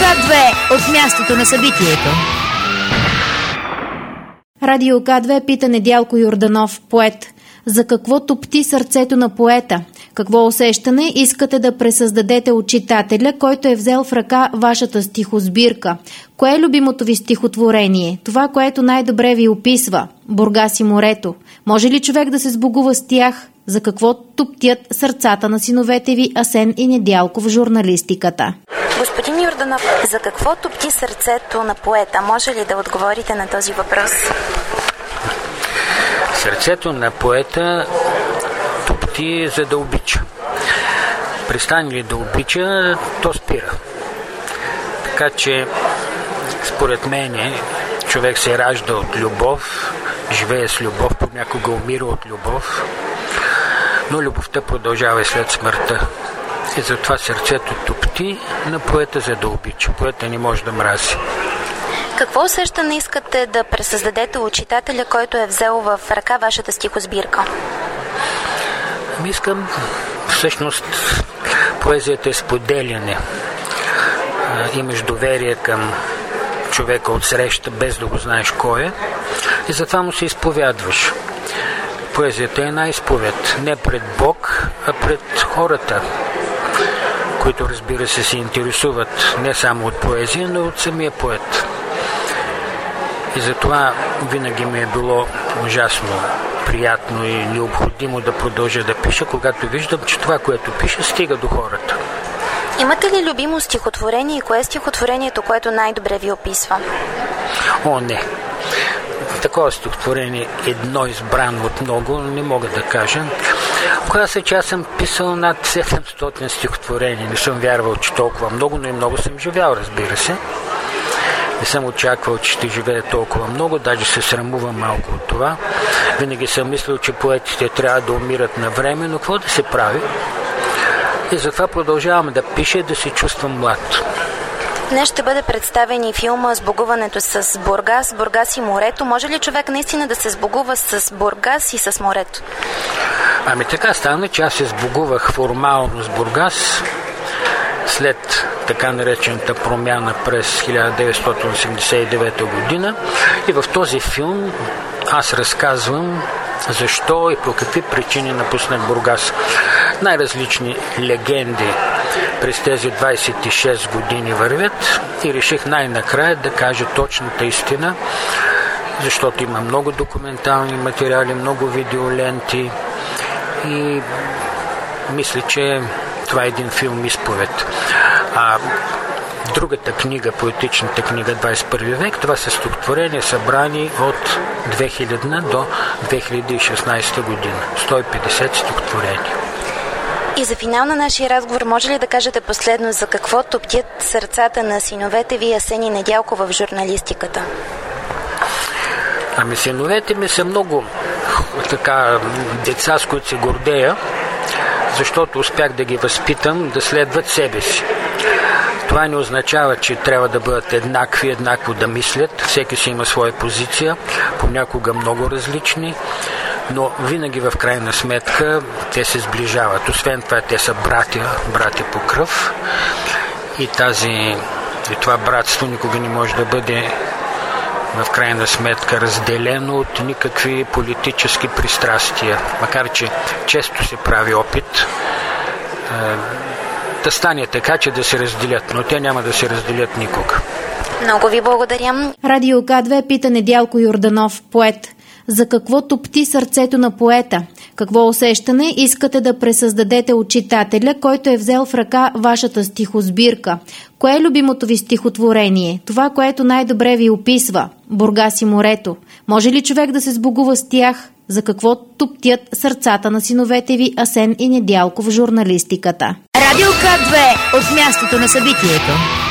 К2 от мястото на събитието. Радио К2 пита Недялко Йорданов, поет. За какво топти сърцето на поета? Какво усещане искате да пресъздадете от читателя, който е взел в ръка вашата стихосбирка? Кое е любимото ви стихотворение? Това, което най-добре ви описва? Бургас и морето. Може ли човек да се сбогува с тях? За какво топтят сърцата на синовете ви Асен и Недялко в журналистиката? Господин Йорданов, за какво топти сърцето на поета? Може ли да отговорите на този въпрос? Сърцето на поета топти, за да обича. Престане ли да обича, то спира. Така че, според мен, човек се ражда от любов, живее с любов, понякога умира от любов, но любовта продължава и след смъртта. И затова сърцето топти на поета, за да обича. Поета не може да мрази. Какво усещане искате да пресъздадете от читателя, който е взел в ръка вашата стихосбирка? Искам, всъщност, поезията е споделяне. Имаш доверие към човека от среща, без да го знаеш кой е, и затова му се изповядваш. Поезията е една изповед. Не пред Бог, а пред хората, които, разбира се интересуват не само от поезия, но и от самия поет. И затова винаги ми е било ужасно приятно и необходимо да продължа да пиша, когато виждам, че това, което пиша, стига до хората. Имате ли любимо стихотворение и кое е стихотворението, което най-добре ви описва? О, не. Такова стихотворение, едно избрано от много, не мога да кажа. Когато се, че аз съм писал над 700 стихотворения, не съм вярвал, че толкова много, но и много съм живял, разбира се. Не съм очаквал, че ще живее толкова много, даже се срамувам малко от това. Винаги съм мислил, че поетите трябва да умират на време, но какво да се прави? И затова продължавам да пиша и да се чувствам млад. Днес ще бъде представен и филма «Сбогуването с Бургас, Бургас и морето». Може ли човек наистина да се сбогува с Бургас и с морето? Ами така стана, че аз се сбогувах формално с Бургас след така наречената промяна през 1989 година. И в този филм аз разказвам защо и по какви причини напуснах Бургас. Най-различни легенди през тези 26 години вървят и реших най-накрая да кажа точната истина, защото има много документални материали, много видеоленти и мисля, че това е един филм изповед. А другата книга, поетичната книга 21 век, това са стихотворения, събрани от 2000 до 2016 година. 150 стихотворения. И за финал на нашия разговор, може ли да кажете последно за какво топтят сърцата на синовете ви Асен и Недялко в журналистиката? Ами синовете ми са много така деца, с които се гордея, защото успях да ги възпитам да следват себе си. Това не означава, че трябва да бъдат еднакви, еднакво да мислят. Всеки си има своя позиция, понякога много различни, но винаги в крайна сметка те се сближават. Освен това, те са братя по кръв и това братство никога не може да бъде в крайна сметка разделено от никакви политически пристрастия. Макар че често се прави опит да стане така, че да се разделят, но те няма да се разделят никога. Много ви благодаря. Радио К2 пита Недялко Йорданов, поет. За какво топти сърцето на поета? Какво усещане искате да пресъздадете от читателя, който е взел в ръка вашата стихосбирка? Кое е любимото ви стихотворение? Това, което най-добре ви описва? Бургас и морето. Може ли човек да се сбогува с тях? За какво топтят сърцата на синовете ви Асен и Недялко в журналистиката? Радио К2 от мястото на събитието.